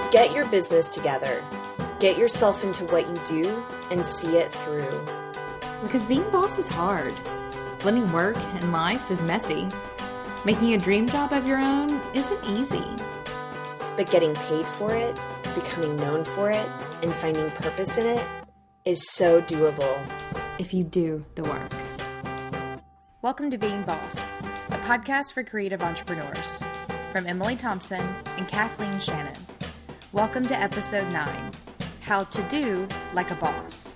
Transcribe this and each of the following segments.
Get your business together. Get yourself into what you do and see it through. Because being boss is hard. Blending work and life is messy. Making a dream job of your own isn't easy. But getting paid for it, becoming known for it, and finding purpose in it is so doable. If you do the work. Welcome to Being Boss, a podcast for creative entrepreneurs. From Emily Thompson and Kathleen Shannon. Welcome to episode 9, How to Do Like a Boss.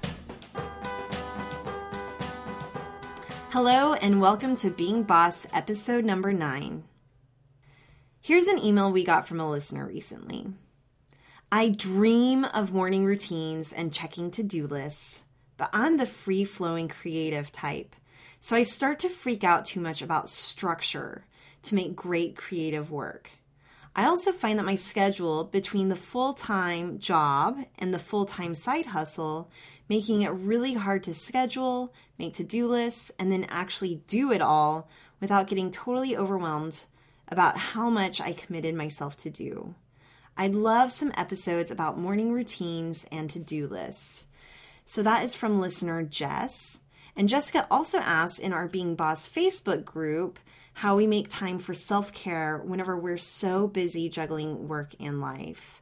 Hello and welcome to Being Boss episode number 9. Here's an email we got from a listener recently. I dream of morning routines and checking to-do lists, but I'm the free-flowing creative type, so I start to freak out too much about structure to make great creative work. I also find that my schedule between the full-time job and the full-time side hustle, making it really hard to schedule, make to-do lists, and then actually do it all without getting totally overwhelmed about how much I committed myself to do. I'd love some episodes about morning routines and to-do lists. So that is from listener Jess. And Jessica also asked in our Being Boss Facebook group how we make time for self-care whenever we're so busy juggling work and life.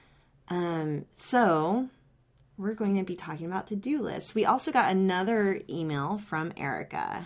So we're going to be talking about to-do lists. We also got another email from Erica.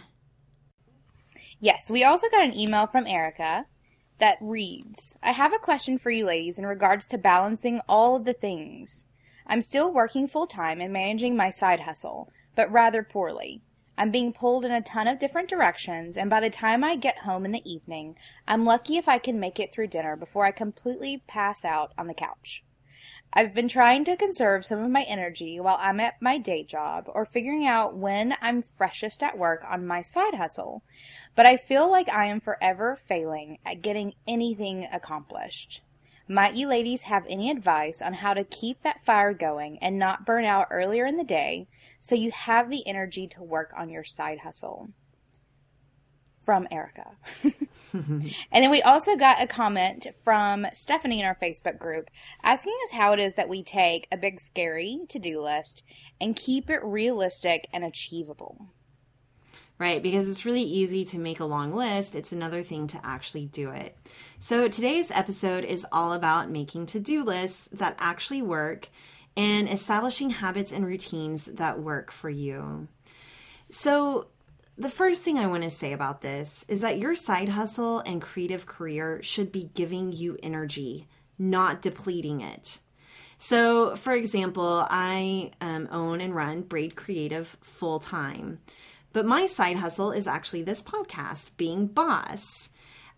Yes, we also got an email from Erica that reads, I have a question for you ladies in regards to balancing all of the things. I'm still working full-time and managing my side hustle, but rather poorly. I'm being pulled in a ton of different directions, and by the time I get home in the evening, I'm lucky if I can make it through dinner before I completely pass out on the couch. I've been trying to conserve some of my energy while I'm at my day job or figuring out when I'm freshest at work on my side hustle, but I feel like I am forever failing at getting anything accomplished. Might you ladies have any advice on how to keep that fire going and not burn out earlier in the day so you have the energy to work on your side hustle? From Erica. And then we also got a comment from Stephanie in our Facebook group asking us how it is that we take a big scary to-do list and keep it realistic and achievable. Right, because it's really easy to make a long list. It's another thing to actually do it. So today's episode is all about making to-do lists that actually work and establishing habits and routines that work for you. So the first thing I want to say about this is that your side hustle and creative career should be giving you energy, not depleting it. So, for example, I own and run Braid Creative full-time. But my side hustle is actually this podcast, Being Boss.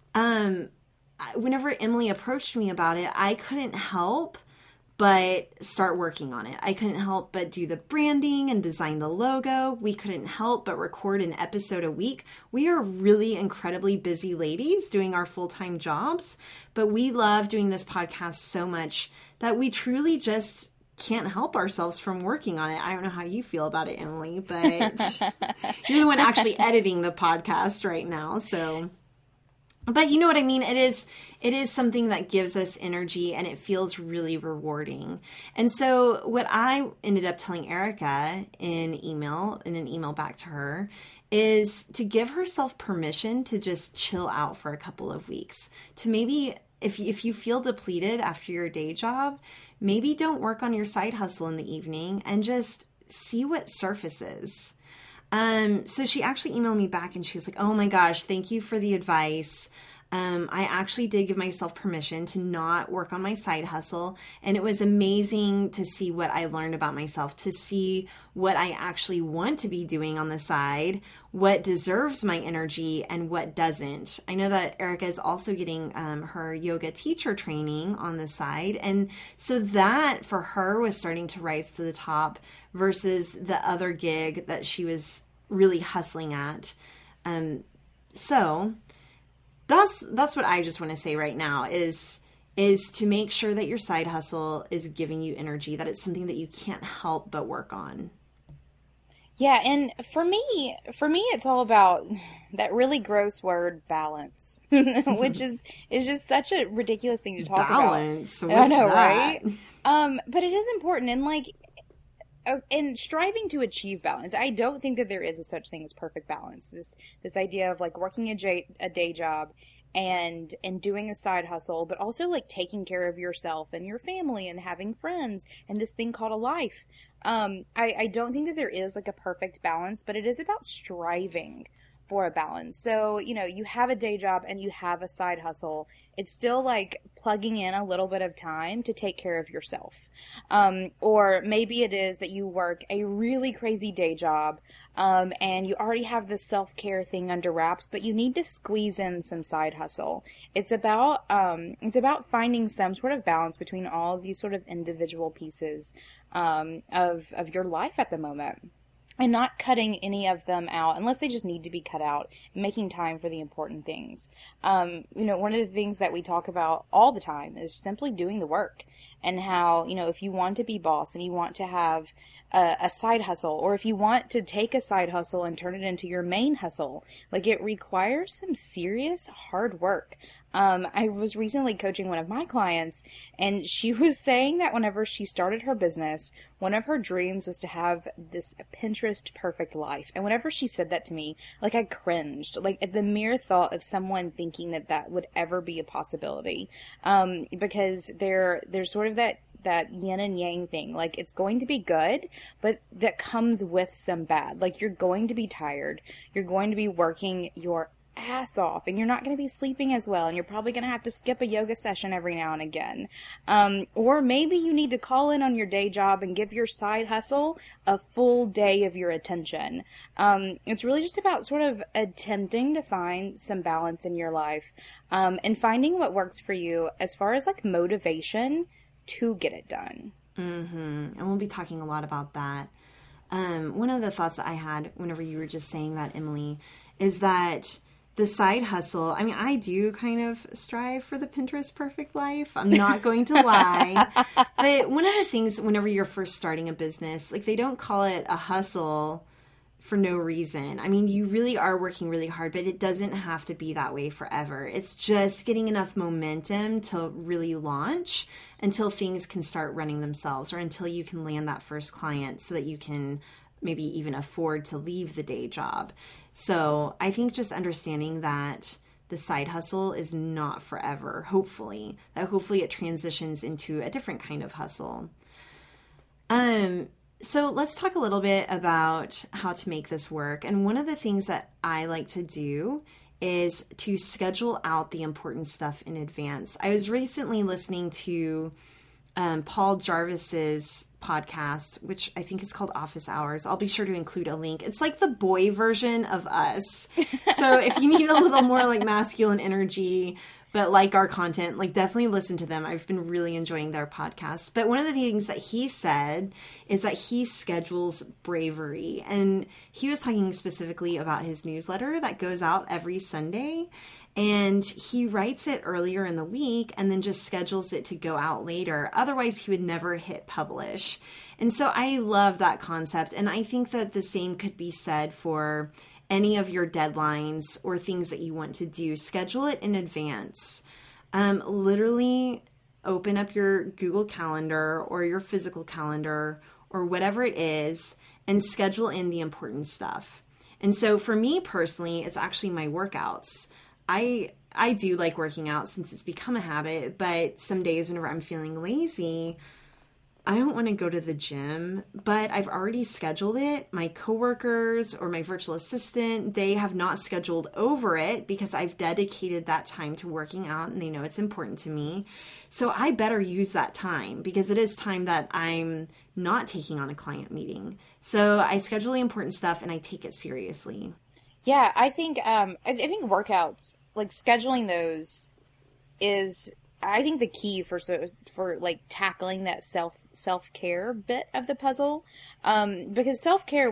Whenever Emily approached me about it, I couldn't help but start working on it. I couldn't help but do the branding and design the logo. We couldn't help but record an episode a week. We are really incredibly busy ladies doing our full-time jobs, but we love doing this podcast so much that we truly just can't help ourselves from working on it. I don't know how you feel about it, Emily, but you're the one actually editing the podcast right now. So, but you know what I mean? It is something that gives us energy and it feels really rewarding. And so what I ended up telling Erica in an email back to her, is to give herself permission to just chill out for a couple of weeks. To maybe, if you feel depleted after your day job, maybe don't work on your side hustle in the evening and just see what surfaces. So she actually emailed me back and she was like, oh my gosh, thank you for the advice. I actually did give myself permission to not work on my side hustle. And it was amazing to see what I learned about myself, to see what I actually want to be doing on the side, what deserves my energy and what doesn't. I know that Erica is also getting her yoga teacher training on the side. And so that for her was starting to rise to the top versus the other gig that she was really hustling at. So that's what I just want to say right now is to make sure that your side hustle is giving you energy, that it's something that you can't help but work on. Yeah, and for me, it's all about that really gross word, balance, which is just such a ridiculous thing to talk balance. about. What's I know, that? right? But it is important, and like, in striving to achieve balance, I don't think that there is a such thing as perfect balance. This idea of like working a day job and doing a side hustle, but also like taking care of yourself and your family and having friends and this thing called a life. I don't think that there is like a perfect balance, but it is about striving for a balance. So, you have a day job and you have a side hustle. It's still like plugging in a little bit of time to take care of yourself. Or maybe it is that you work a really crazy day job, and you already have this self-care thing under wraps, but you need to squeeze in some side hustle. It's about finding some sort of balance between all of these sort of individual pieces, of your life at the moment. And not cutting any of them out unless they just need to be cut out, and making time for the important things. One of the things that we talk about all the time is simply doing the work, and how, if you want to be boss and you want to have a side hustle, or if you want to take a side hustle and turn it into your main hustle, like, it requires some serious hard work. I was recently coaching one of my clients, and she was saying that whenever she started her business, one of her dreams was to have this Pinterest perfect life. And whenever she said that to me, like, I cringed, like, at the mere thought of someone thinking that would ever be a possibility. Because there's sort of that yin and yang thing. Like, it's going to be good, but that comes with some bad. Like, you're going to be tired. You're going to be working your ass off, and you're not going to be sleeping as well, and you're probably going to have to skip a yoga session every now and again. Or maybe you need to call in on your day job and give your side hustle a full day of your attention. It's really just about sort of attempting to find some balance in your life, and finding what works for you as far as like motivation to get it done. And we'll be talking a lot about that. One of the thoughts that I had whenever you were just saying that, Emily, is that the side hustle, I mean, I do kind of strive for the Pinterest perfect life. I'm not going to lie. But one of the things, whenever you're first starting a business, like, they don't call it a hustle for no reason. I mean, you really are working really hard, but it doesn't have to be that way forever. It's just getting enough momentum to really launch until things can start running themselves, or until you can land that first client so that you can maybe even afford to leave the day job. So I think just understanding that the side hustle is not forever, hopefully it transitions into a different kind of hustle. So let's talk a little bit about how to make this work. And one of the things that I like to do is to schedule out the important stuff in advance. I was recently listening to Paul Jarvis's podcast, which I think is called Office Hours. I'll be sure to include a link. It's like the boy version of us. So if you need a little more like masculine energy, but like our content, like, definitely listen to them. I've been really enjoying their podcast. But one of the things that he said is that he schedules bravery. And he was talking specifically about his newsletter that goes out every Sunday. And he writes it earlier in the week and then just schedules it to go out later. Otherwise, he would never hit publish. And so I love that concept. And I think that the same could be said for any of your deadlines or things that you want to do. Schedule it in advance. Literally open up your Google Calendar or your physical calendar or whatever it is and schedule in the important stuff. And so for me personally, it's actually my workouts. I do like working out since it's become a habit, but some days whenever I'm feeling lazy, I don't want to go to the gym, but I've already scheduled it. My coworkers or my virtual assistant, they have not scheduled over it because I've dedicated that time to working out and they know it's important to me. So I better use that time because it is time that I'm not taking on a client meeting. So I schedule the important stuff and I take it seriously. Yeah, I think workouts, like, scheduling those is, I think, the key for like tackling that self-care bit of the puzzle. Because self-care,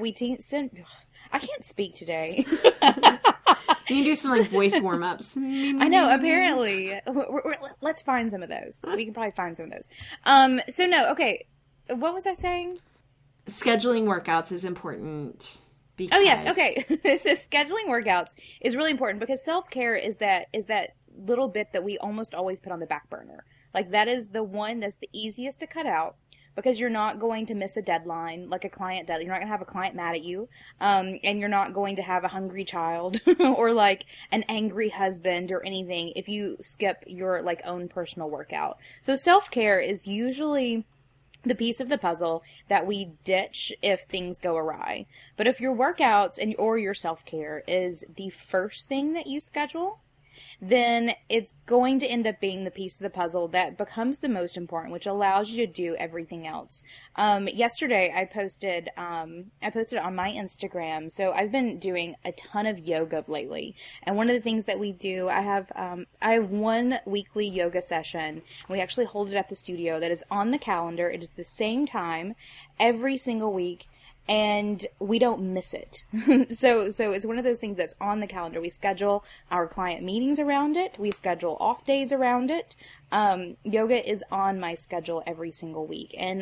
I can't speak today. You can do some like voice warm-ups. I know, apparently. Let's find some of those. We can probably find some of those. So no, okay. What was I saying? scheduling workouts is important. Because... Oh, yes. Okay. So scheduling workouts is really important because self-care is that little bit that we almost always put on the back burner. Like, that is the one that's the easiest to cut out because you're not going to miss a deadline, like a client deadline. You're not going to have a client mad at you, and you're not going to have a hungry child or, like, an angry husband or anything if you skip your, like, own personal workout. So self-care is usually the piece of the puzzle that we ditch if things go awry. But if your workouts or your self-care is the first thing that you schedule, then it's going to end up being the piece of the puzzle that becomes the most important, which allows you to do everything else. Yesterday I posted on my Instagram. So I've been doing a ton of yoga lately. And one of the things that we do, I have one weekly yoga session. We actually hold it at the studio that is on the calendar. It is the same time every single week. And we don't miss it. So it's one of those things that's on the calendar. We schedule our client meetings around it. We schedule off days around it. Yoga is on my schedule every single week. And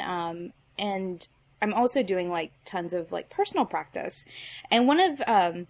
I'm also doing like tons of like personal practice. And one of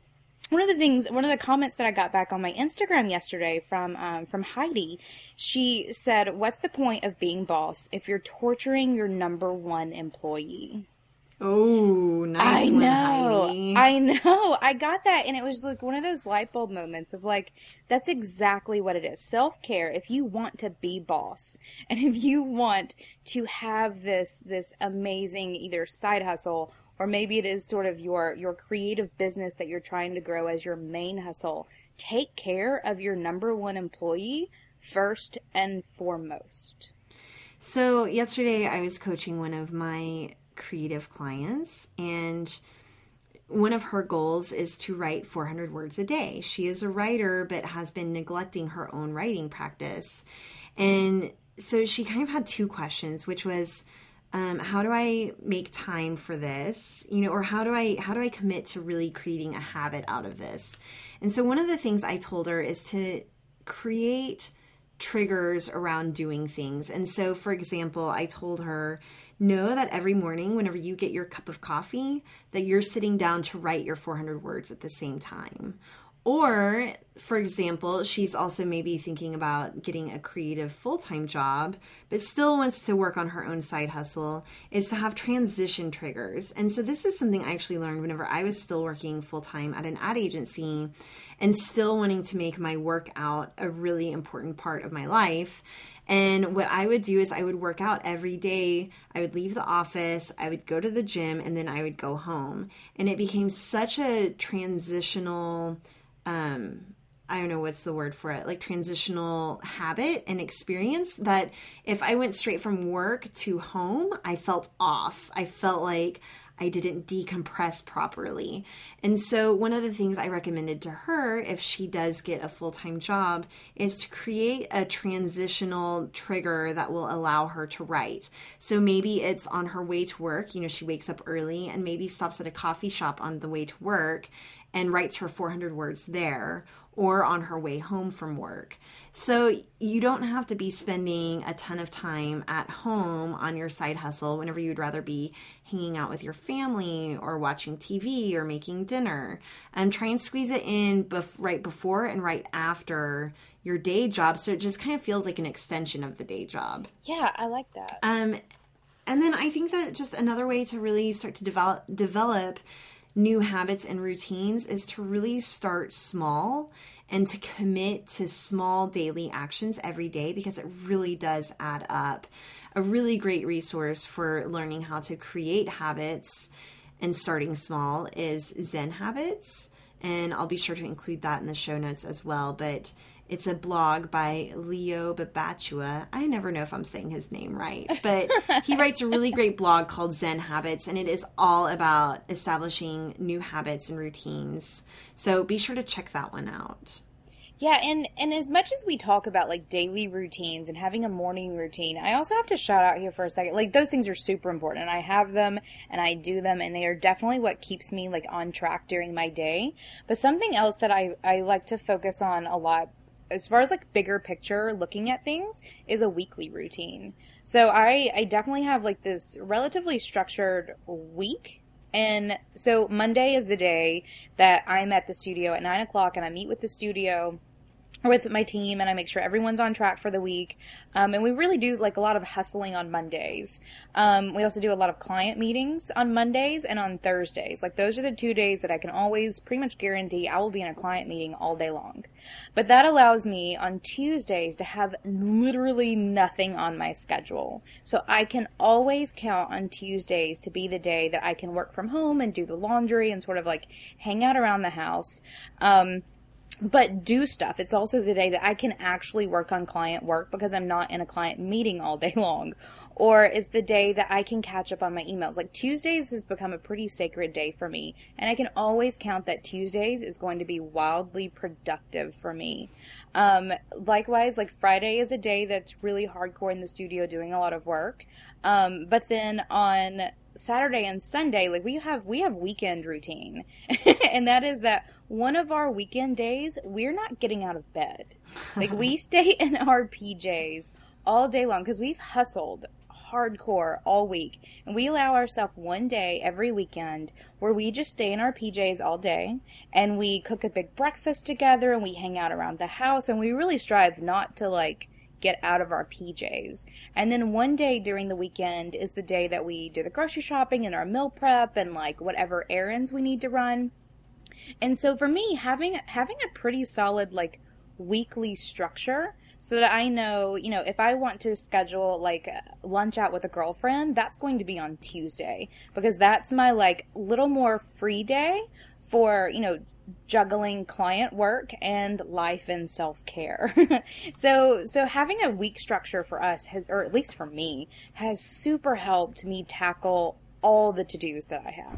the comments that I got back on my Instagram yesterday from Heidi, she said, "What's the point of being boss if you're torturing your number one employee?" Oh, nice one, Heidi. I know. I got that, and it was like one of those light bulb moments of like, that's exactly what it is. Self-care, if you want to be boss, and if you want to have this amazing either side hustle, or maybe it is sort of your creative business that you're trying to grow as your main hustle, take care of your number one employee first and foremost. So yesterday I was coaching one of my creative clients, and one of her goals is to write 400 words a day. She is a writer, but has been neglecting her own writing practice. And so she kind of had two questions, which was, how do I make time for this? Or how do I commit to really creating a habit out of this? And so one of the things I told her is to create triggers around doing things. And so, for example, I told her, know that every morning, whenever you get your cup of coffee, that you're sitting down to write your 400 words at the same time. Or, for example, she's also maybe thinking about getting a creative full-time job, but still wants to work on her own side hustle, is to have transition triggers. And so this is something I actually learned whenever I was still working full-time at an ad agency and still wanting to make my workout a really important part of my life. And what I would do is I would work out every day. I would leave the office, I would go to the gym, and then I would go home. And it became such a transitional, I don't know what's the word for it, like transitional habit and experience that if I went straight from work to home, I felt off. I felt like I didn't decompress properly. And so one of the things I recommended to her, if she does get a full-time job, is to create a transitional trigger that will allow her to write. So maybe it's on her way to work. She wakes up early and maybe stops at a coffee shop on the way to work and writes her 400 words there, or on her way home from work. So you don't have to be spending a ton of time at home on your side hustle whenever you'd rather be hanging out with your family or watching TV or making dinner. Try and squeeze it in right before and right after your day job, so it just kind of feels like an extension of the day job. Yeah, I like that. And then I think that just another way to really start to develop new habits and routines is to really start small and to commit to small daily actions every day, because it really does add up. A really great resource for learning how to create habits and starting small is Zen Habits, and I'll be sure to include that in the show notes as well. But it's a blog by Leo Babachua. I never know if I'm saying his name right, but he writes a really great blog called Zen Habits, and it is all about establishing new habits and routines. So be sure to check that one out. Yeah, and as much as we talk about like daily routines and having a morning routine, I also have to shout out here for a second. Like, those things are super important, and I have them and I do them, and they are definitely what keeps me like on track during my day. But something else that I like to focus on a lot as far as like bigger picture looking at things, is a weekly routine. So I definitely have like this relatively structured week. And so Monday is the day that I'm at the studio at 9 o'clock, and I meet with the studio with my team, and I make sure everyone's on track for the week. And we really do like a lot of hustling on Mondays. We also do a lot of client meetings on Mondays and on Thursdays. Like those are the 2 days that I can always pretty much guarantee I will be in a client meeting all day long. But that allows me on Tuesdays to have literally nothing on my schedule. So I can always count on Tuesdays to be the day that I can work from home and do the laundry and sort of like hang out around the house. But do stuff. It's also the day that I can actually work on client work because I'm not in a client meeting all day long. Or it's the day that I can catch up on my emails. Like Tuesdays has become a pretty sacred day for me. And I can always count that Tuesdays is going to be wildly productive for me. Likewise, like Friday is a day that's really hardcore in the studio doing a lot of work. But then on Saturday and Sunday, like we have weekend routine. And that is that one of our weekend days, we're not getting out of bed. Like we stay in our PJs all day long because we've hustled hardcore all week. And we allow ourselves one day every weekend where we just stay in our PJs all day and we cook a big breakfast together and we hang out around the house, and we really strive not to like get out of our PJs. And then one day during the weekend is the day that we do the grocery shopping and our meal prep and like whatever errands we need to run. And so for me, having a pretty solid like weekly structure so that I know, you know, if I want to schedule like lunch out with a girlfriend, that's going to be on Tuesday because that's my like little more free day for, you know, juggling client work and life and self-care. So having a week structure for us has, or at least for me, has super helped me tackle all the to-dos that I have.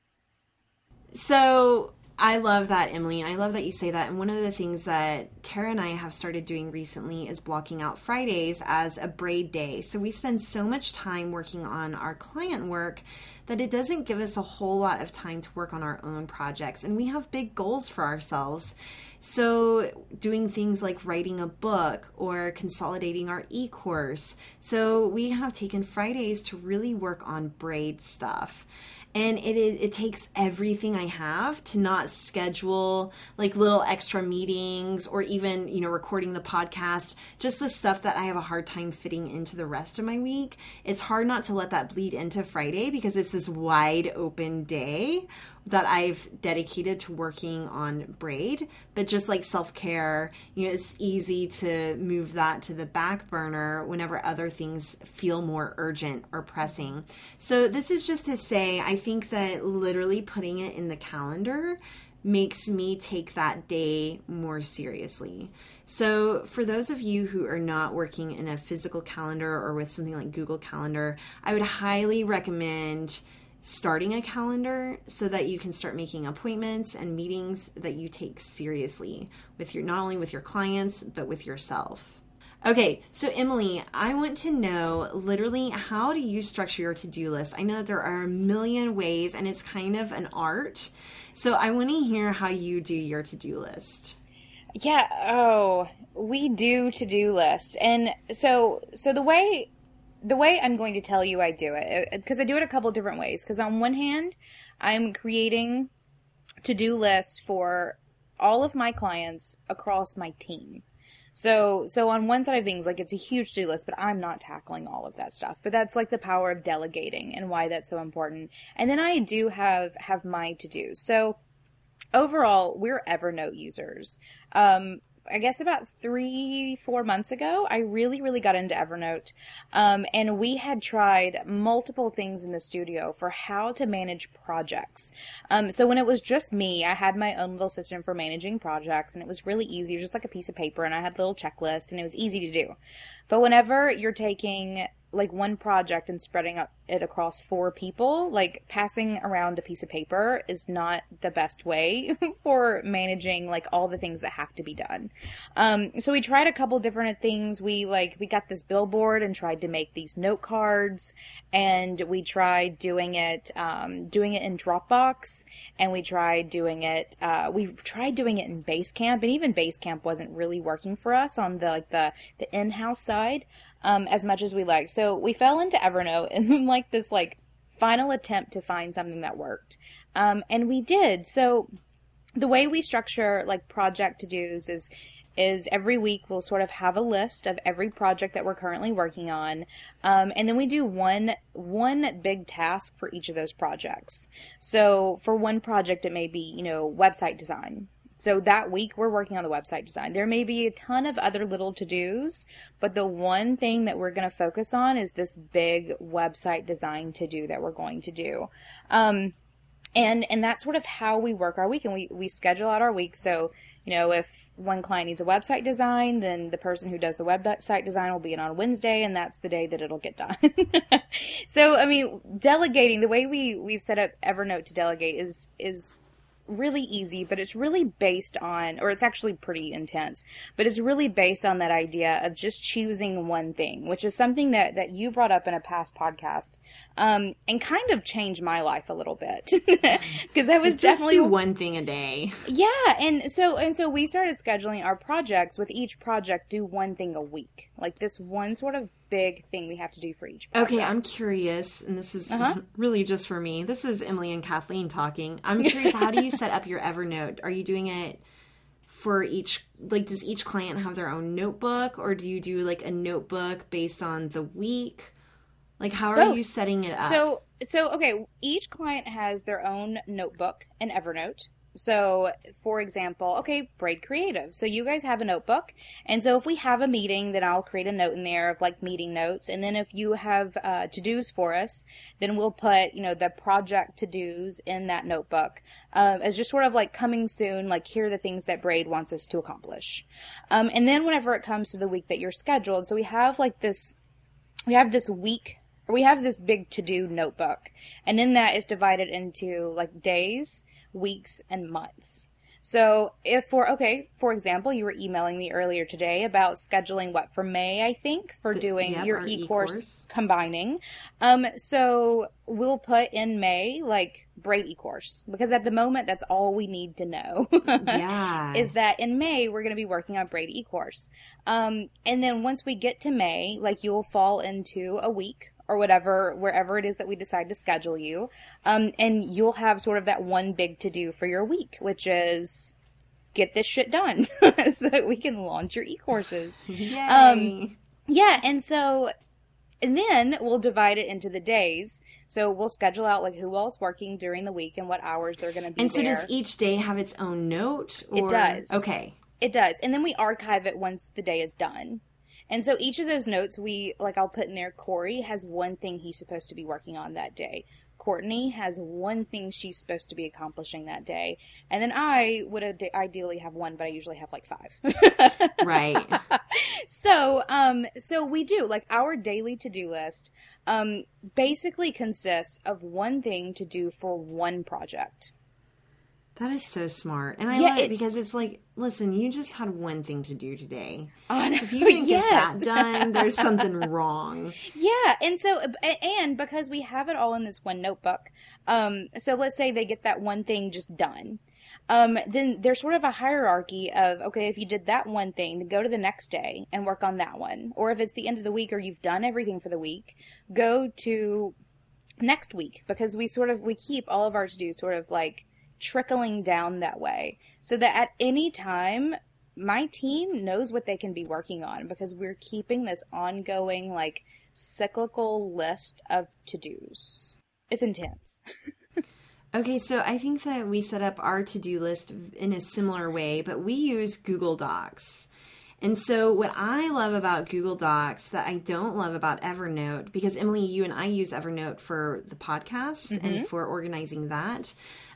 So I love that, Emily, and I love that you say that. And one of the things that Tara and I have started doing recently is blocking out Fridays as a braid day. So we spend so much time working on our client work that it doesn't give us a whole lot of time to work on our own projects. And we have big goals for ourselves. So doing things like writing a book or consolidating our e-course. So we have taken Fridays to really work on braid stuff. And it takes everything I have to not schedule like little extra meetings or even, you know, recording the podcast, just the stuff that I have a hard time fitting into the rest of my week. It's hard not to let that bleed into Friday because it's this wide open day that I've dedicated to working on braid. But just like self-care, you know, it's easy to move that to the back burner whenever other things feel more urgent or pressing. So this is just to say, I think that literally putting it in the calendar makes me take that day more seriously. So for those of you who are not working in a physical calendar or with something like Google Calendar, I would highly recommend starting a calendar so that you can start making appointments and meetings that you take seriously with your, not only with your clients, but with yourself. Okay, so Emily, I want to know literally how do you structure your to-do list? I know that there are a million ways and it's kind of an art. So I want to hear how you do your to-do list. Yeah, we do to-do lists. And so the way I'm going to tell you I do it, because I do it a couple of different ways. Because on one hand, I'm creating to-do lists for all of my clients across my team. So on one side of things, like it's a huge to-do list, but I'm not tackling all of that stuff. But that's like the power of delegating and why that's so important. And then I do have my to-dos. So overall, we're Evernote users. I guess about 3-4 months ago, I really got into Evernote. And we had tried multiple things in the studio for how to manage projects. So when it was just me, I had my own little system for managing projects, and it was really easy. It was just like a piece of paper, and I had little checklists, and it was easy to do. But whenever you're taking like one project and spreading it across 4 people, like passing around a piece of paper is not the best way for managing like all the things that have to be done. So we tried a couple different things. We got this billboard and tried to make these note cards, and we tried doing it in Dropbox, and we tried doing it in Basecamp, and even Basecamp wasn't really working for us on the in-house side as much as we like. So we fell into Evernote and like this like final attempt to find something that worked. And we did. So the way we structure like project to-dos is every week we'll sort of have a list of every project that we're currently working on. And then we do one big task for each of those projects. So for one project, it may be, website design. So that week we're working on the website design. There may be a ton of other little to-dos, but the one thing that we're going to focus on is this big website design to-do that we're going to do. And that's sort of how we work our week, and we schedule out our week. So, if one client needs a website design, then the person who does the website design will be in on Wednesday, and that's the day that it'll get done. So, I mean, delegating, the way we've set up Evernote to delegate is really easy, but it's really based on, or it's actually pretty intense, but it's really based on that idea of just choosing one thing, which is something that you brought up in a past podcast, and kind of changed my life a little bit, because I was definitely do one thing a day. Yeah, and so we started scheduling our projects with each project do one thing a week, like this one sort of big thing we have to do for each project. Okay, I'm curious, and this is really just for me. This is Emily and Kathleen talking. I'm curious, how do you set up your Evernote? Are you doing it for each, like, does each client have their own notebook, or do you do like a notebook based on the week? Like, how are you setting it up? So okay, each client has their own notebook in Evernote. So, for example, Braid Creative. So you guys have a notebook. And so if we have a meeting, then I'll create a note in there of like meeting notes. And then if you have to-dos for us, then we'll put, the project to-dos in that notebook as just sort of like coming soon, like here are the things that Braid wants us to accomplish. And then whenever it comes to the week that you're scheduled, so we have this big to-do notebook. And then that is divided into like days, weeks, and months. So if for example, you were emailing me earlier today about scheduling for May, I think, for doing your e-course combining. So we'll put in May, like Braid e-course, because at the moment, that's all we need to know. Yeah. Is that in May, we're going to be working on Braid e-course. And then once we get to May, like you'll fall into a week or whatever, wherever it is that we decide to schedule you. And you'll have sort of that one big to-do for your week, which is get this shit done so that we can launch your e-courses. Yay. And then we'll divide it into the days. So we'll schedule out like who all's working during the week and what hours they're going to be there. And so does each day have its own note? Or... It does. Okay. It does. And then we archive it once the day is done. And so each of those notes I'll put in there, Corey has one thing he's supposed to be working on that day. Courtney has one thing she's supposed to be accomplishing that day. And then I would ideally have one, but I usually have like 5. Right. So we do, like, our daily to-do list basically consists of one thing to do for one project. That is so smart. And I love it because it's like, listen, you just had one thing to do today. So if you didn't get that done, there's something wrong. Yeah. And because we have it all in this one notebook, so let's say they get that one thing just done. Then there's sort of a hierarchy of, okay, if you did that one thing, then go to the next day and work on that one. Or if it's the end of the week or you've done everything for the week, go to next week, because we keep all of our to-dos sort of like trickling down that way, so that at any time my team knows what they can be working on, because we're keeping this ongoing like cyclical list of to-dos. It's intense. Okay, so I think that we set up our to-do list in a similar way, but we use Google Docs. And so what I love about Google Docs that I don't love about Evernote, because Emily, you and I use Evernote for the podcast and for organizing that.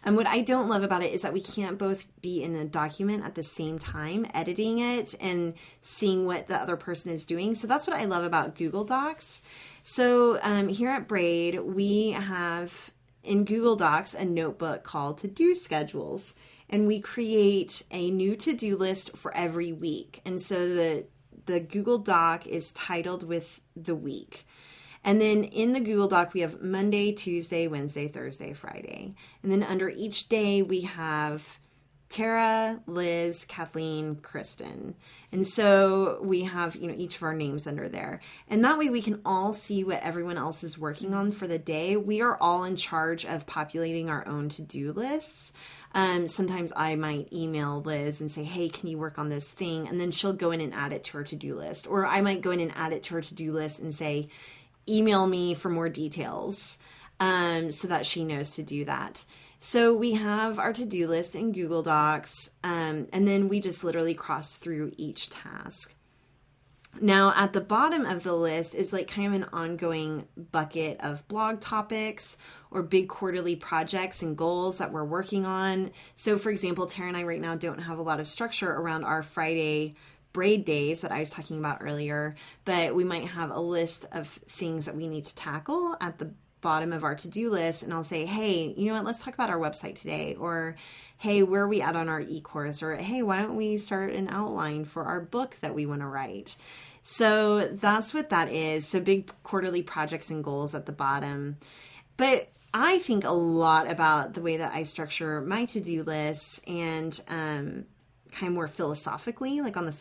And what I don't love about it is that we can't both be in a document at the same time, editing it and seeing what the other person is doing. So that's what I love about Google Docs. So here at Braid, we have in Google Docs a notebook called To-Do Schedules. And we create a new to-do list for every week. And so the Google Doc is titled with the week. And then in the Google Doc, we have Monday, Tuesday, Wednesday, Thursday, Friday. And then under each day, we have Tara, Liz, Kathleen, Kristen. And so we have, each of our names under there. And that way we can all see what everyone else is working on for the day. We are all in charge of populating our own to-do lists. Sometimes I might email Liz and say, hey, can you work on this thing? And then she'll go in and add it to her to-do list. Or I might go in and add it to her to-do list and say, email me for more details, so that she knows to do that. So we have our to-do list in Google Docs, and then we just literally cross through each task. Now, at the bottom of the list is like kind of an ongoing bucket of blog topics or big quarterly projects and goals that we're working on. So, for example, Tara and I right now don't have a lot of structure around our Friday braid days that I was talking about earlier, but we might have a list of things that we need to tackle at the bottom of our to-do list. And I'll say, hey, you know what, let's talk about our website today. Or, hey, where are we at on our e-course? Or, hey, why don't we start an outline for our book that we want to write? So that's what that is. So big quarterly projects and goals at the bottom. But I think a lot about the way that I structure my to-do lists and kind of more philosophically, like on the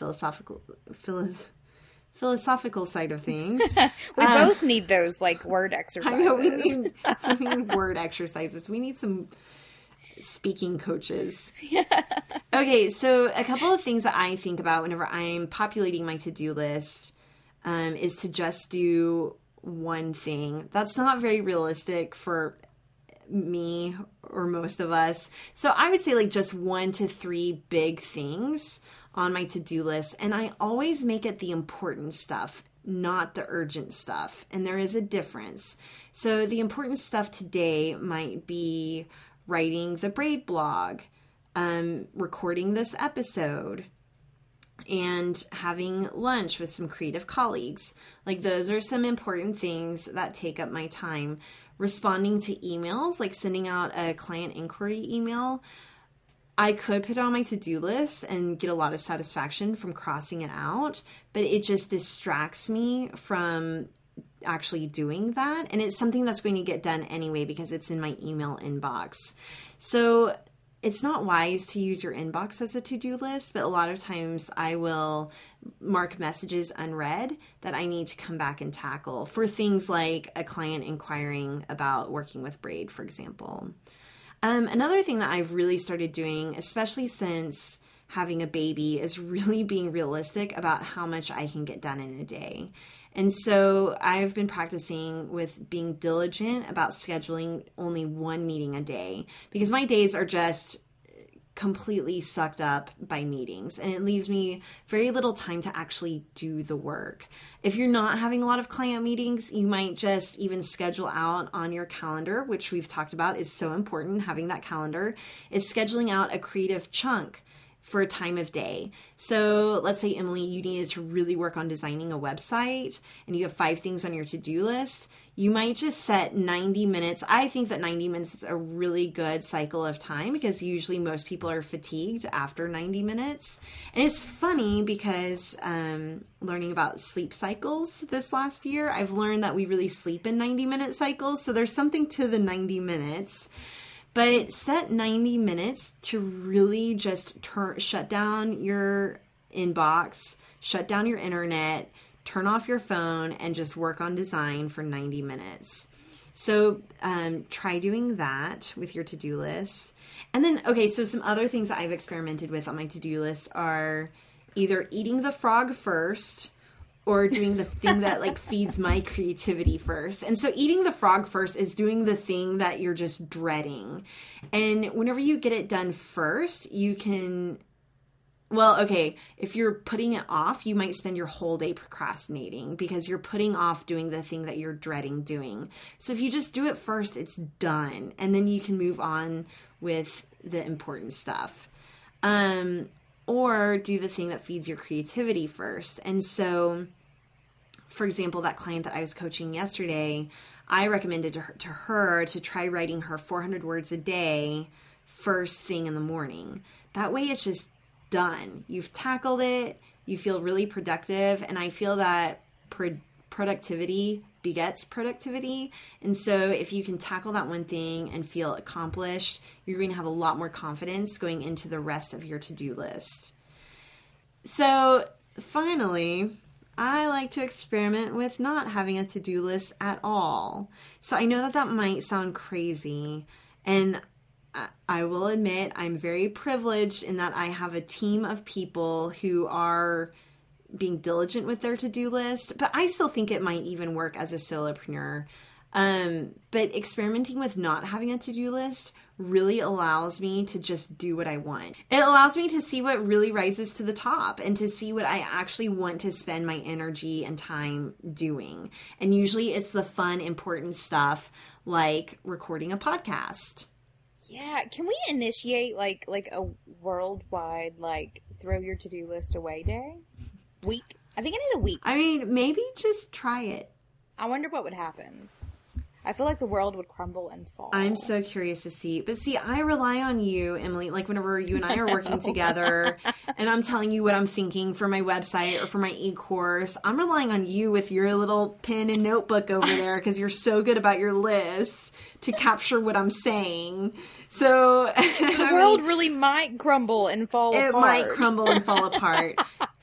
philosophical side of things. We both need those like word exercises. I know we need word exercises. We need some speaking coaches. Yeah. Okay, so a couple of things that I think about whenever I'm populating my to-do list is to just do one thing. That's not very realistic for me or most of us. So I would say like just 1 to 3 big things on my to-do list. And I always make it the important stuff, not the urgent stuff. And there is a difference. So the important stuff today might be writing the Braid blog, recording this episode, and having lunch with some creative colleagues. Like those are some important things that take up my time. Responding to emails, like sending out a client inquiry email, I could put it on my to-do list and get a lot of satisfaction from crossing it out, but it just distracts me from actually doing that. And it's something that's going to get done anyway because it's in my email inbox. So it's not wise to use your inbox as a to-do list, but a lot of times I will mark messages unread that I need to come back and tackle for things like a client inquiring about working with Braid, for example. Another thing that I've really started doing, especially since having a baby, is really being realistic about how much I can get done in a day. And so I've been practicing with being diligent about scheduling only one meeting a day because my days are just completely sucked up by meetings and it leaves me very little time to actually do the work. If you're not having a lot of client meetings, you might just even schedule out on your calendar, which we've talked about is so important. Having that calendar is scheduling out a creative chunk for a time of day. So let's say, Emily, you needed to really work on designing a website and you have 5 things on your to-do list. You might just set 90 minutes. I think that 90 minutes is a really good cycle of time because usually most people are fatigued after 90 minutes. And it's funny because learning about sleep cycles this last year, I've learned that we really sleep in 90-minute cycles. So there's something to the 90 minutes. But set 90 minutes to really just shut down your inbox, shut down your internet, turn off your phone, and just work on design for 90 minutes. So try doing that with your to-do list. And then, okay, so some other things that I've experimented with on my to-do list are either eating the frog first or doing the thing that like feeds my creativity first. And so eating the frog first is doing the thing that you're just dreading. And whenever you get it done first, you can Well, okay, if you're putting it off, you might spend your whole day procrastinating because you're putting off doing the thing that you're dreading doing. So if you just do it first, it's done. And then you can move on with the important stuff. Or do the thing that feeds your creativity first. And so, for example, that client that I was coaching yesterday, I recommended to her to try writing her 400 words a day first thing in the morning. That way it's just done. You've tackled it. You feel really productive. And I feel that productivity begets productivity. And so if you can tackle that one thing and feel accomplished, you're going to have a lot more confidence going into the rest of your to-do list. So finally, I like to experiment with not having a to-do list at all. So I know that might sound crazy, and I will admit I'm very privileged in that I have a team of people who are being diligent with their to-do list, but I still think it might even work as a solopreneur. But experimenting with not having a to-do list really allows me to just do what I want. It allows me to see what really rises to the top and to see what I actually want to spend my energy and time doing. And usually it's the fun, important stuff like recording a podcast. Yeah, can we initiate like a worldwide throw your to-do list away day? Week? I think I need a week. I mean, maybe just try it. I wonder what would happen. I feel like the world would crumble and fall. I'm so curious to see. But see, I rely on you, Emily, like whenever you and I are working together and I'm telling you what I'm thinking for my website or for my e-course, I'm relying on you with your little pen and notebook over there because you're so good about your lists to capture what I'm saying. So the world really might crumble and fall apart. It might crumble and fall apart.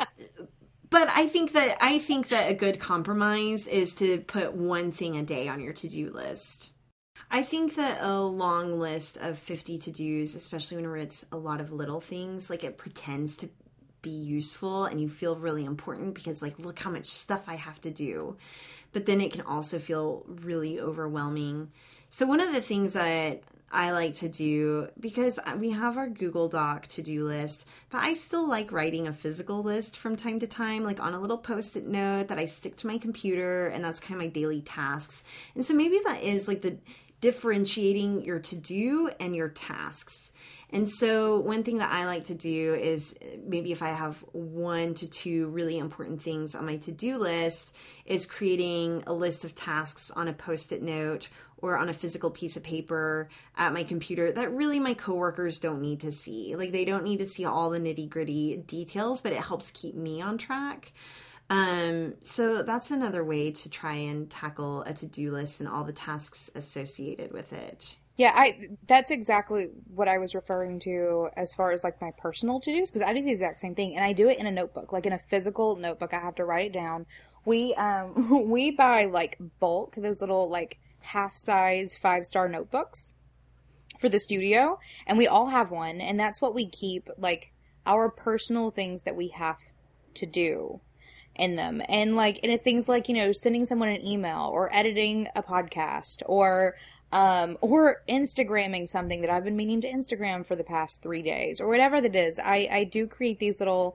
But I think that a good compromise is to put one thing a day on your to-do list. I think that a long list of 50 to-dos, especially when it's a lot of little things, like it pretends to be useful and you feel really important because look how much stuff I have to do. But then it can also feel really overwhelming. So one of the things that I like to do, because we have our Google Doc to-do list, but I still like writing a physical list from time to time, like on a little Post-it note that I stick to my computer, and that's kind of my daily tasks. And so maybe that is the differentiating your to-do and your tasks. And so one thing that I like to do is maybe if I have 1 to 2 really important things on my to-do list is creating a list of tasks on a Post-it note or on a physical piece of paper at my computer that really my coworkers don't need to see. They don't need to see all the nitty-gritty details, but it helps keep me on track. So that's another way to try and tackle a to-do list and all the tasks associated with it. Yeah, that's exactly what I was referring to as far as my personal to-dos, because I do the exact same thing, and I do it in a notebook, in a physical notebook. I have to write it down. We buy bulk, those little half-size 5-star notebooks for the studio, and we all have one, and that's what we keep our personal things that we have to do in them. And it's things sending someone an email or editing a podcast or Instagramming something that I've been meaning to Instagram for the past 3 days or whatever that is. I do create these little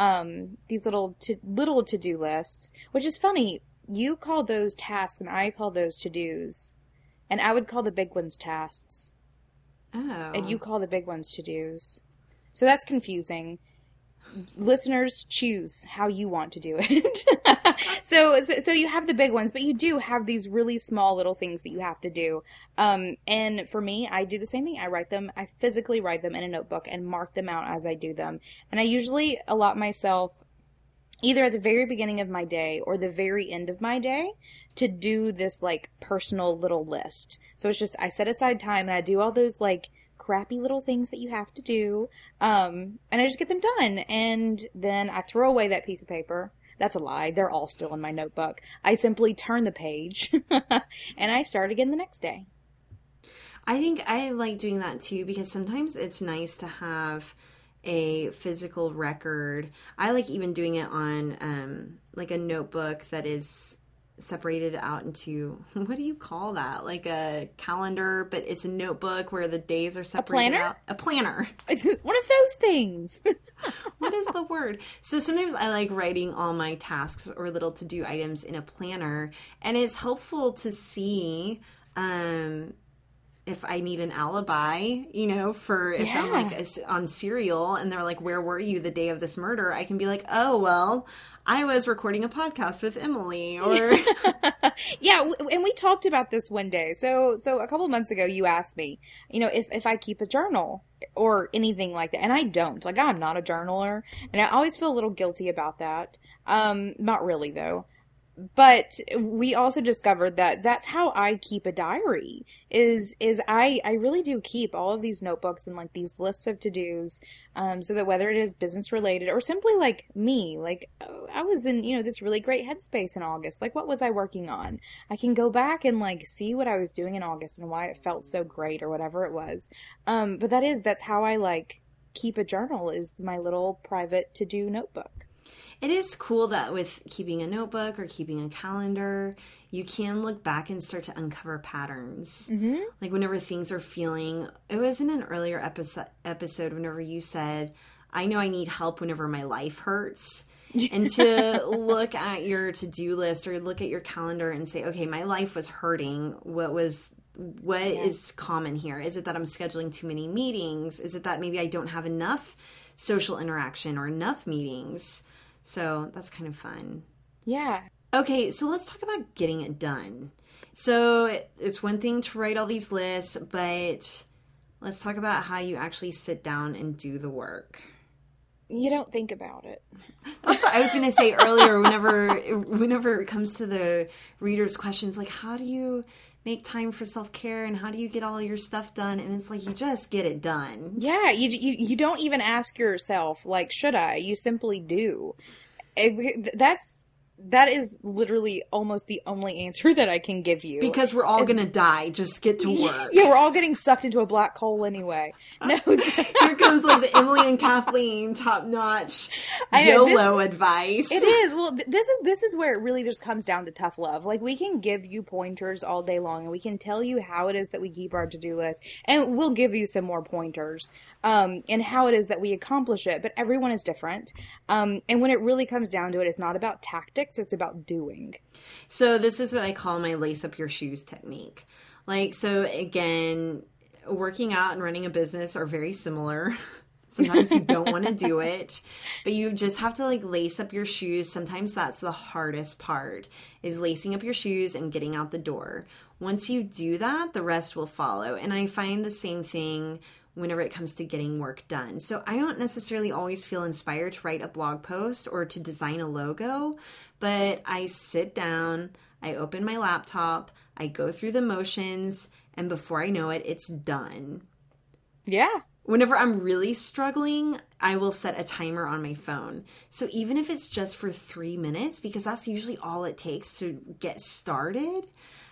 to-do lists, which is funny. You call those tasks and I call those to-dos. And I would call the big ones tasks. Oh. And you call the big ones to-dos. So that's confusing. Listeners, choose how you want to do it. So you have the big ones, but you do have these really small little things that you have to do. And for me, I do the same thing. I physically write them in a notebook and mark them out as I do them. And I usually allot myself either at the very beginning of my day or the very end of my day to do this personal little list. So it's just, I set aside time and I do all those crappy little things that you have to do. And I just get them done. And then I throw away that piece of paper. That's a lie. They're all still in my notebook. I simply turn the page and I start again the next day. I think I like doing that too, because sometimes it's nice to have a physical record. I like even doing it on a notebook that is separated out into, what do you call that? Like a calendar, but it's a notebook where the days are separated out. A planner. One of those things. What is the word? So sometimes I like writing all my tasks or little to-do items in a planner, and it's helpful to see if I need an alibi, for if I'm like on Serial and they're like, where were you the day of this murder? I can be like, oh, well, I was recording a podcast with Emily, or yeah, and we talked about this one day. So a couple of months ago, you asked me, if I keep a journal or anything like that, and I don't. Like, I'm not a journaler, and I always feel a little guilty about that. Not really though. But we also discovered that that's how I keep a diary is I really do keep all of these notebooks and like these lists of to-dos, so that whether it is business related or simply like me, like I was in, this really great headspace in August. Like, what was I working on? I can go back and like see what I was doing in August and why it felt so great or whatever it was. But that's how I like keep a journal, is my little private to-do notebook. It is cool that with keeping a notebook or keeping a calendar, you can look back and start to uncover patterns. Mm-hmm. Like whenever things are feeling, it was in an earlier episode whenever you said, I know I need help whenever my life hurts. And to look at your to-do list or look at your calendar and say, okay, my life was hurting. What is common here? Is it that I'm scheduling too many meetings? Is it that maybe I don't have enough social interaction or enough meetings? So that's kind of fun. Yeah. Okay, so let's talk about getting it done. So it's one thing to write all these lists, but let's talk about how you actually sit down and do the work. You don't think about it. That's what I was going to say earlier whenever it comes to the readers' questions, like how do you make time for self-care and how do you get all your stuff done? And it's like, you just get it done. Yeah, you don't even ask yourself, like, should I? You simply do. That is literally almost the only answer that I can give you. Because we're all going to die. Just get to work. Yeah, we're all getting sucked into a black hole anyway. No, here comes like the Emily and Kathleen top-notch YOLO advice. It is. Well, this is where it really just comes down to tough love. Like, we can give you pointers all day long, and we can tell you how it is that we keep our to-do list, and we'll give you some more pointers, and how it is that we accomplish it. But everyone is different. And when it really comes down to it, it's not about tactics. It's about doing. So this is what I call my lace up your shoes technique. Like, so again, working out and running a business are very similar. Sometimes you don't want to do it, but you just have to like lace up your shoes. Sometimes that's the hardest part, is lacing up your shoes and getting out the door. Once you do that, the rest will follow. And I find the same thing whenever it comes to getting work done. So I don't necessarily always feel inspired to write a blog post or to design a logo, but I sit down, I open my laptop, I go through the motions, and before I know it, it's done. Yeah. Whenever I'm really struggling, I will set a timer on my phone. So even if it's just for 3 minutes, because that's usually all it takes to get started,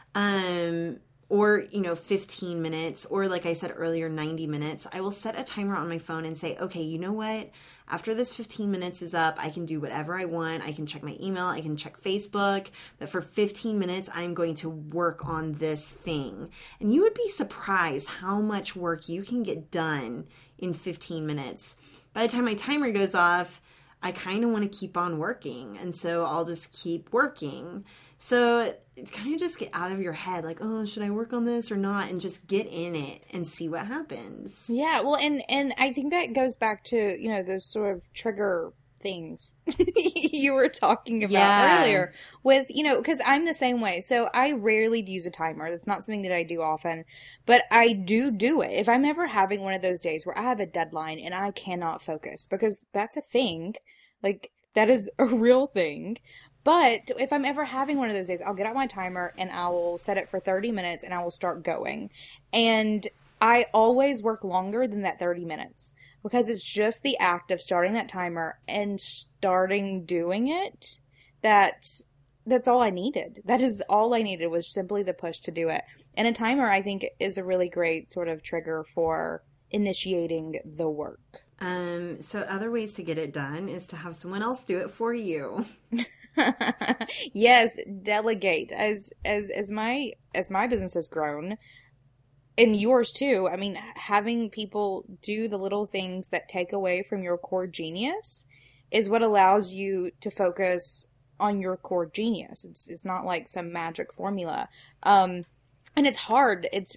or, 15 minutes, or like I said earlier, 90 minutes, I will set a timer on my phone and say, okay, you know what? After this 15 minutes is up, I can do whatever I want. I can check my email. I can check Facebook. But for 15 minutes, I'm going to work on this thing. And you would be surprised how much work you can get done in 15 minutes. By the time my timer goes off, I kind of want to keep on working. And so I'll just keep working. So kind of just get out of your head, like, oh, should I work on this or not? And just get in it and see what happens. Yeah, well, and I think that goes back to, those sort of trigger things you were talking about earlier with, because I'm the same way. So I rarely use a timer. That's not something that I do often, but I do it. If I'm ever having one of those days where I have a deadline and I cannot focus, because that's a thing, like that is a real thing. But if I'm ever having one of those days, I'll get out my timer and I will set it for 30 minutes and I will start going. And I always work longer than that 30 minutes because it's just the act of starting that timer and starting doing it. That's all I needed. That is all I needed, was simply the push to do it. And a timer, I think, is a really great sort of trigger for initiating the work. So other ways to get it done is to have someone else do it for you. Yes, delegate. As my business has grown, and yours too. I mean, having people do the little things that take away from your core genius is what allows you to focus on your core genius. It's not like some magic formula. And it's hard. It's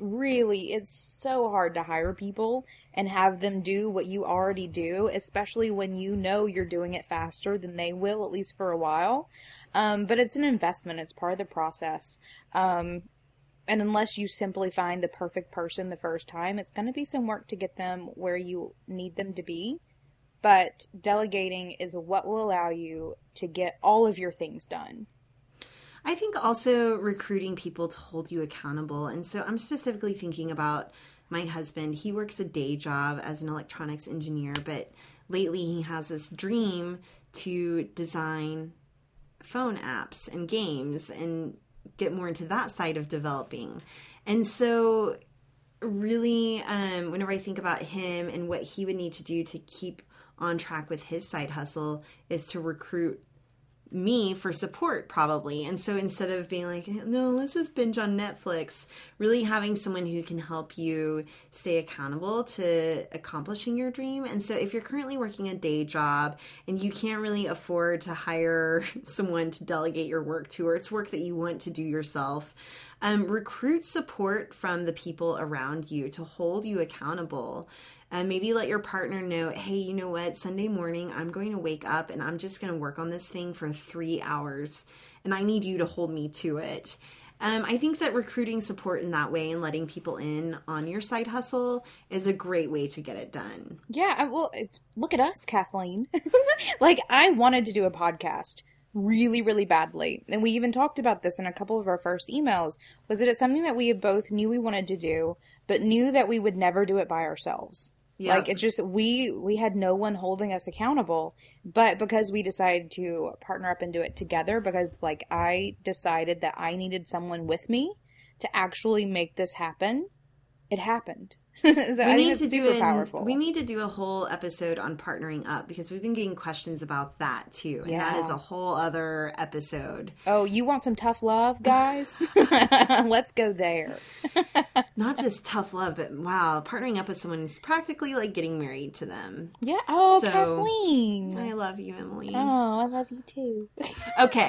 so hard to hire people and have them do what you already do, especially when you know you're doing it faster than they will, at least for a while. But it's an investment. It's part of the process. And unless you simply find the perfect person the first time, it's going to be some work to get them where you need them to be. But delegating is what will allow you to get all of your things done. I think also recruiting people to hold you accountable. And so I'm specifically thinking about my husband. He works a day job as an electronics engineer, but lately he has this dream to design phone apps and games and get more into that side of developing. And so really, whenever I think about him and what he would need to do to keep on track with his side hustle is to recruit me for support probably. And so instead of being like, no, let's just binge on Netflix, really having someone who can help you stay accountable to accomplishing your dream. And so if you're currently working a day job and you can't really afford to hire someone to delegate your work to, or it's work that you want to do yourself, recruit support from the people around you to hold you accountable. And maybe let your partner know, hey, you know what, Sunday morning, I'm going to wake up and I'm just going to work on this thing for 3 hours. And I need you to hold me to it. I think that recruiting support in that way and letting people in on your side hustle is a great way to get it done. Yeah, well, look at us, Kathleen. Like, I wanted to do a podcast really, really badly. And we even talked about this in a couple of our first emails. Was it something that we both knew we wanted to do, but knew that we would never do it by ourselves? Yep. Like, it's just, we had no one holding us accountable, but because we decided to partner up and do it together, because, like, I decided that I needed someone with me to actually make this happen, it happened. So I think it's super powerful. We need to do a whole episode on partnering up, because we've been getting questions about that too. And that is a whole other episode. Oh, you want some tough love, guys? Let's go there. Not just tough love, but wow, partnering up with someone is practically like getting married to them. Yeah. Oh, so, Kathleen. I love you, Emily. Oh, I love you too. Okay.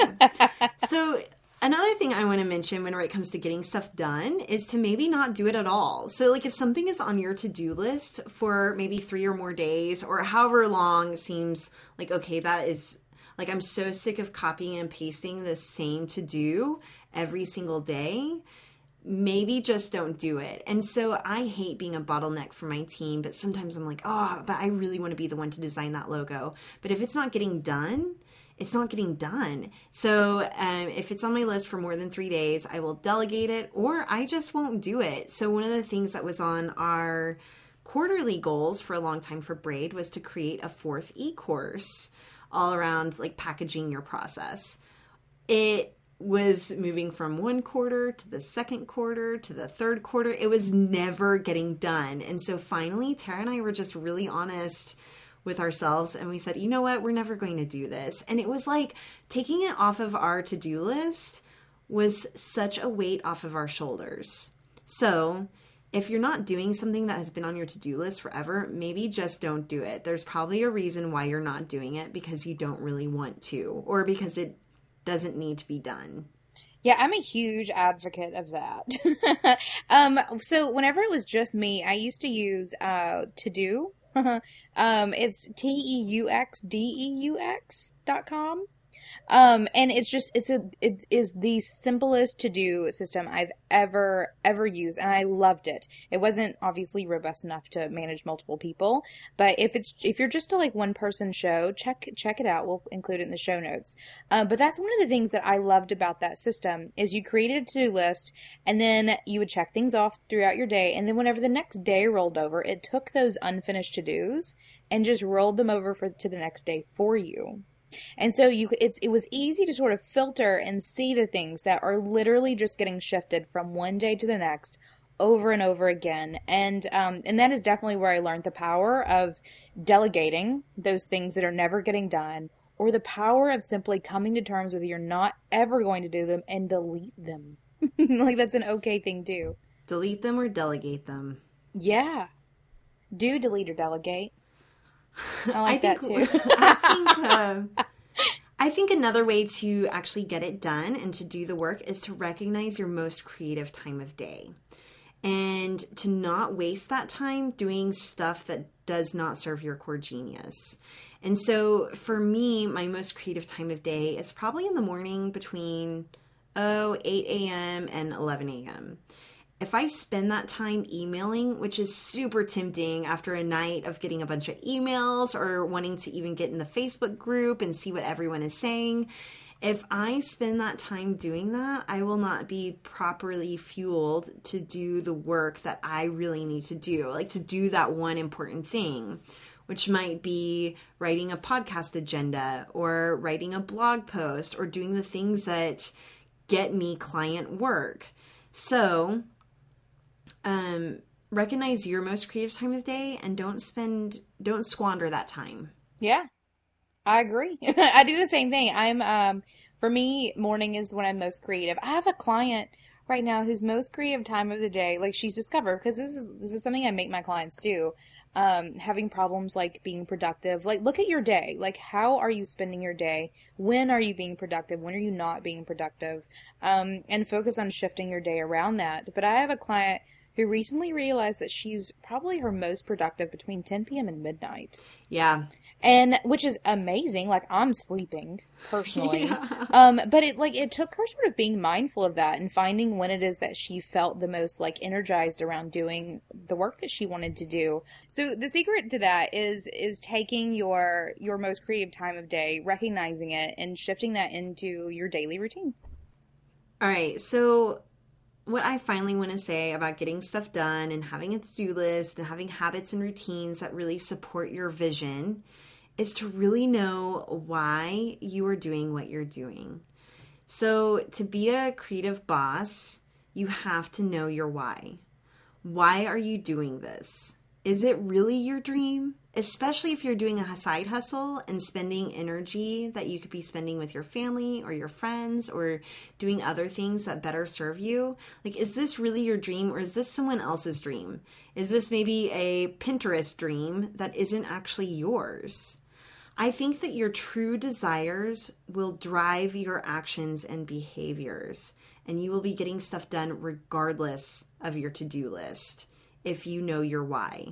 So another thing I want to mention whenever it comes to getting stuff done is to maybe not do it at all. So like if something is on your to-do list for maybe 3 or more days or however long seems like, okay, that is like, I'm so sick of copying and pasting the same to-do every single day, maybe just don't do it. And so I hate being a bottleneck for my team, but sometimes I'm like, oh, but I really want to be the one to design that logo. But if it's not getting done, it's not getting done. So if it's on my list for more than 3 days, I will delegate it or I just won't do it. So one of the things that was on our quarterly goals for a long time for Braid was to create a 4th e-course all around like packaging your process. It was moving from one quarter to the second quarter to the third quarter. It was never getting done. And so finally, Tara and I were just really honest with ourselves, and we said, you know what, we're never going to do this. And it was like taking it off of our to-do list was such a weight off of our shoulders. So if you're not doing something that has been on your to-do list forever, maybe just don't do it. There's probably a reason why you're not doing it, because you don't really want to, or because it doesn't need to be done. Yeah, I'm a huge advocate of that. So whenever it was just me, I used to use To-Do. It's TEUXDEUX.com. And it is the simplest to-do system I've ever used, and I loved it. It wasn't obviously robust enough to manage multiple people, but if you're just a like one person show, check it out. We'll include it in the show notes. But that's one of the things that I loved about that system is you created a to-do list, and then you would check things off throughout your day, and then whenever the next day rolled over, it took those unfinished to-dos and just rolled them over to the next day for you. And so it was easy to sort of filter and see the things that are literally just getting shifted from one day to the next over and over again. And that is definitely where I learned the power of delegating those things that are never getting done, or the power of simply coming to terms with you're not ever going to do them and delete them. Like, that's an okay thing too. Delete them or delegate them. Yeah. Do delete or delegate. I like that too. I think another way to actually get it done and to do the work is to recognize your most creative time of day and to not waste that time doing stuff that does not serve your core genius. And so for me, my most creative time of day is probably in the morning between 8 a.m. and 11 a.m. If I spend that time emailing, which is super tempting after a night of getting a bunch of emails or wanting to even get in the Facebook group and see what everyone is saying, if I spend that time doing that, I will not be properly fueled to do the work that I really need to do, like to do that one important thing, which might be writing a podcast agenda or writing a blog post or doing the things that get me client work. So recognize your most creative time of day and don't squander that time. Yeah, I agree. I do the same thing. For me, morning is when I'm most creative. I have a client right now whose most creative time of the day, like she's discovered, because this is something I make my clients do, having problems like being productive. Like, look at your day. Like, how are you spending your day? When are you being productive? When are you not being productive? And focus on shifting your day around that. But I have a client who recently realized that she's probably her most productive between 10 p.m. and midnight. Yeah. And which is amazing. Like, I'm sleeping personally. Yeah. But it took her sort of being mindful of that and finding when it is that she felt the most like energized around doing the work that she wanted to do. So the secret to that is taking your most creative time of day, recognizing it, and shifting that into your daily routine. All right. So what I finally want to say about getting stuff done and having a to-do list and having habits and routines that really support your vision is to really know why you are doing what you're doing. So to be a creative boss, you have to know your why. Why are you doing this? Is it really your dream? Especially if you're doing a side hustle and spending energy that you could be spending with your family or your friends or doing other things that better serve you. Like, is this really your dream or is this someone else's dream? Is this maybe a Pinterest dream that isn't actually yours? I think that your true desires will drive your actions and behaviors, and you will be getting stuff done regardless of your to-do list if you know your why.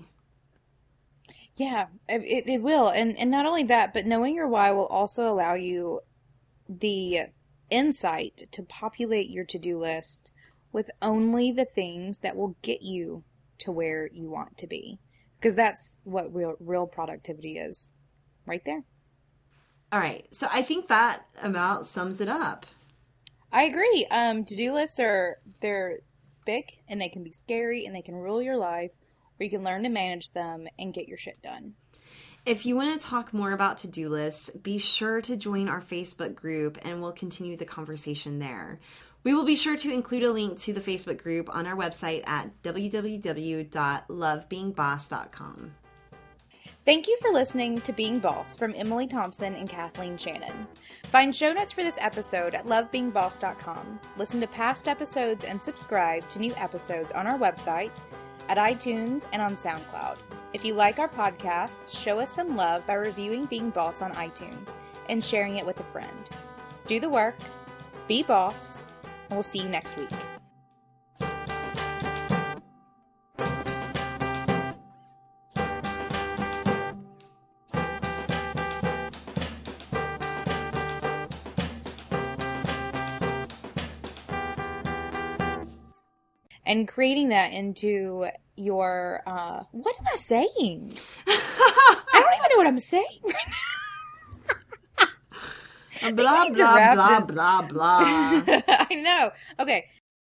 Yeah, it will. And not only that, but knowing your why will also allow you the insight to populate your to-do list with only the things that will get you to where you want to be. Because that's what real productivity is. Right there. All right. So I think that about sums it up. I agree. To-do lists they're big and they can be scary and they can rule your life, or you can learn to manage them and get your shit done. If you want to talk more about to-do lists, be sure to join our Facebook group and we'll continue the conversation there. We will be sure to include a link to the Facebook group on our website at www.lovebeingboss.com. Thank you for listening to Being Boss from Emily Thompson and Kathleen Shannon. Find show notes for this episode at lovebeingboss.com. Listen to past episodes and subscribe to new episodes on our website, at iTunes, and on SoundCloud. If you like our podcast, show us some love by reviewing Being Boss on iTunes and sharing it with a friend. Do the work, be boss, and we'll see you next week. And creating that into your, what am I saying? I don't even know what I'm saying right now. Blah, blah, blah, blah, blah. I know. Okay,